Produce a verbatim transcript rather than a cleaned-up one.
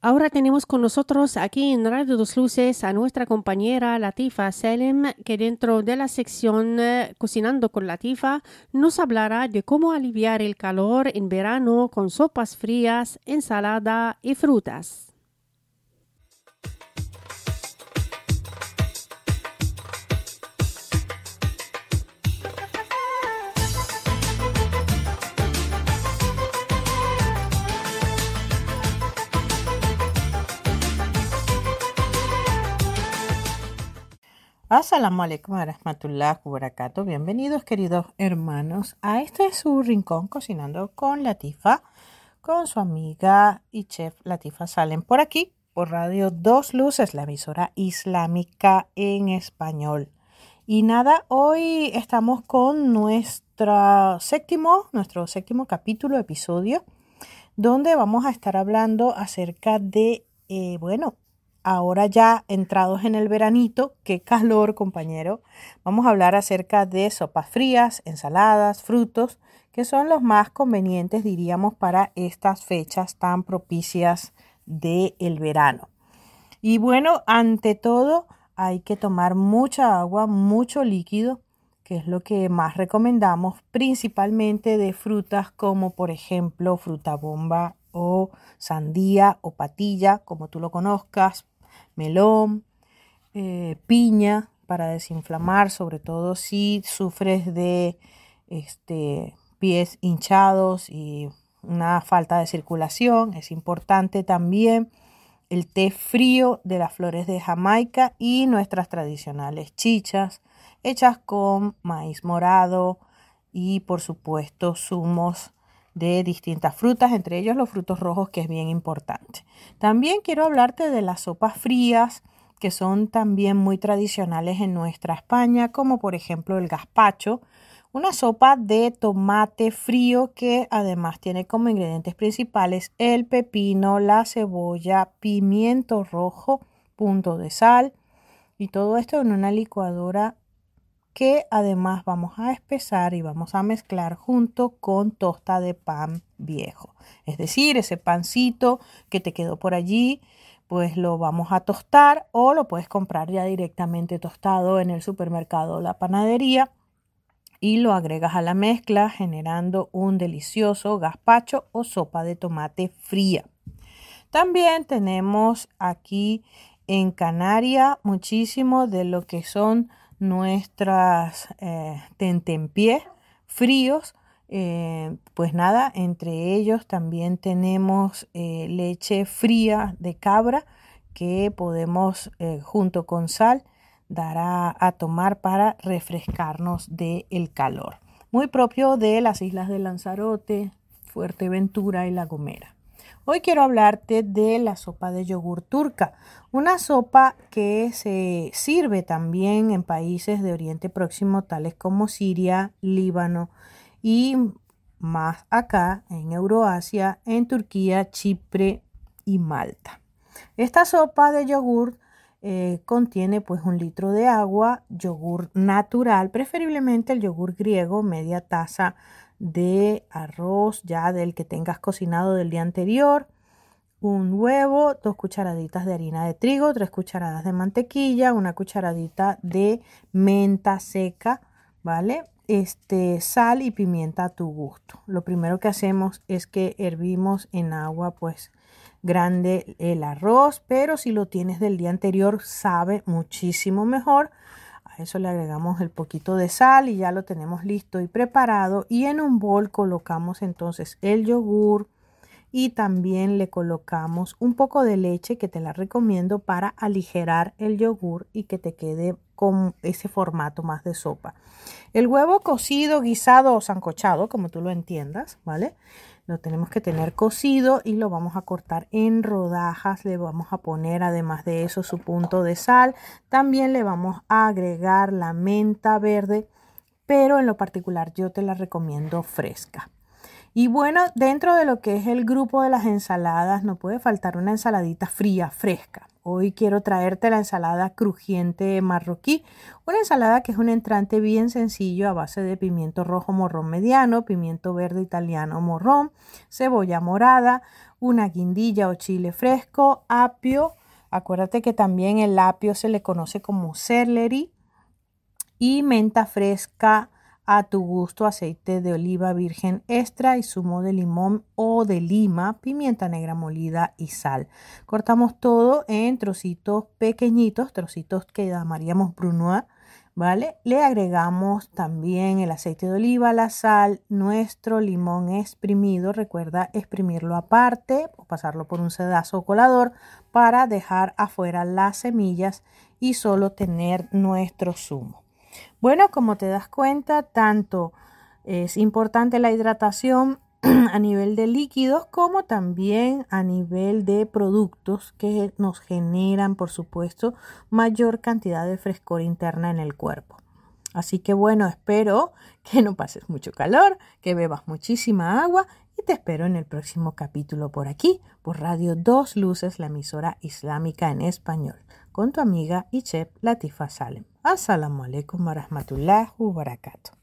Ahora tenemos con nosotros aquí en Radio Dos Luces a nuestra compañera Latifa Salem, que dentro de la sección eh, Cocinando con Latifa nos hablará de cómo aliviar el calor en verano con sopas frías, ensalada y frutas. Assalamu alaikum wa rahmatullahi wa barakatuh. Bienvenidos, queridos hermanos, a este es su rincón Cocinando con Latifa, con su amiga y chef Latifa Salem, por aquí, por Radio Dos Luces, la emisora islámica en español. Y nada, hoy estamos con nuestra séptimo, nuestro séptimo capítulo, episodio, donde vamos a estar hablando acerca de, eh, bueno, ahora ya entrados en el veranito, qué calor, compañero. Vamos a hablar acerca de sopas frías, ensaladas, frutos, que son los más convenientes, diríamos, para estas fechas tan propicias del verano. Y bueno, ante todo, hay que tomar mucha agua, mucho líquido, que es lo que más recomendamos, principalmente de frutas como, por ejemplo, fruta bomba o sandía o patilla, como tú lo conozcas, melón, eh, piña para desinflamar, sobre todo si sufres de este, pies hinchados y una falta de circulación. Es importante también el té frío de las flores de Jamaica y nuestras tradicionales chichas hechas con maíz morado y por supuesto zumos de distintas frutas, entre ellos los frutos rojos, que es bien importante. También quiero hablarte de las sopas frías, que son también muy tradicionales en nuestra España, como por ejemplo el gazpacho, una sopa de tomate frío que además tiene como ingredientes principales el pepino, la cebolla, pimiento rojo, punto de sal y todo esto en una licuadora que además vamos a espesar y vamos a mezclar junto con tosta de pan viejo. Es decir, ese pancito que te quedó por allí, pues lo vamos a tostar o lo puedes comprar ya directamente tostado en el supermercado o la panadería y lo agregas a la mezcla generando un delicioso gazpacho o sopa de tomate fría. También tenemos aquí en Canarias muchísimo de lo que son nuestras eh, tentempiés fríos, eh, pues nada, entre ellos también tenemos eh, leche fría de cabra que podemos eh, junto con sal dar a, a tomar para refrescarnos del calor, muy propio de las islas de Lanzarote, Fuerteventura y La Gomera. Hoy quiero hablarte de la sopa de yogur turca, una sopa que se sirve también en países de Oriente Próximo, tales como Siria, Líbano y más acá en Euroasia, en Turquía, Chipre y Malta. Esta sopa de yogur eh, contiene pues un litro de agua, yogur natural, preferiblemente el yogur griego, media taza de arroz ya del que tengas cocinado del día anterior, un huevo, dos cucharaditas de harina de trigo, tres cucharadas de mantequilla, una cucharadita de menta seca, ¿vale? Este, sal y pimienta a tu gusto. Lo primero que hacemos es que hervimos en agua pues grande el arroz, pero si lo tienes del día anterior sabe muchísimo mejor. A eso le agregamos el poquito de sal y ya lo tenemos listo y preparado. Y en un bol colocamos entonces el yogur y también le colocamos un poco de leche, que te la recomiendo para aligerar el yogur y que te quede con ese formato más de sopa. El huevo cocido, guisado o sancochado, como tú lo entiendas, ¿vale? Lo tenemos que tener cocido y lo vamos a cortar en rodajas. Le vamos a poner además de eso su punto de sal. También le vamos a agregar la menta verde, pero en lo particular yo te la recomiendo fresca. Y bueno, dentro de lo que es el grupo de las ensaladas no puede faltar una ensaladita fría, fresca. Hoy quiero traerte la ensalada crujiente marroquí, una ensalada que es un entrante bien sencillo a base de pimiento rojo morrón mediano, pimiento verde italiano morrón, cebolla morada, una guindilla o chile fresco, apio. Acuérdate que también el apio se le conoce como celery. Y menta fresca a tu gusto, aceite de oliva virgen extra y zumo de limón o de lima, pimienta negra molida y sal. Cortamos todo en trocitos pequeñitos, trocitos que llamaríamos brunoise, ¿vale? Le agregamos también el aceite de oliva, la sal, nuestro limón exprimido. Recuerda exprimirlo aparte o pasarlo por un sedazo o colador para dejar afuera las semillas y solo tener nuestro zumo. Bueno, como te das cuenta, tanto es importante la hidratación a nivel de líquidos como también a nivel de productos que nos generan, por supuesto, mayor cantidad de frescor interna en el cuerpo. Así que bueno, espero que no pases mucho calor, que bebas muchísima agua y te espero en el próximo capítulo por aquí, por Radio Dos Luces, la emisora islámica en español, con tu amiga y chef Latifa Salem. Assalamu alaikum wa rahmatullahi wa barakatuh.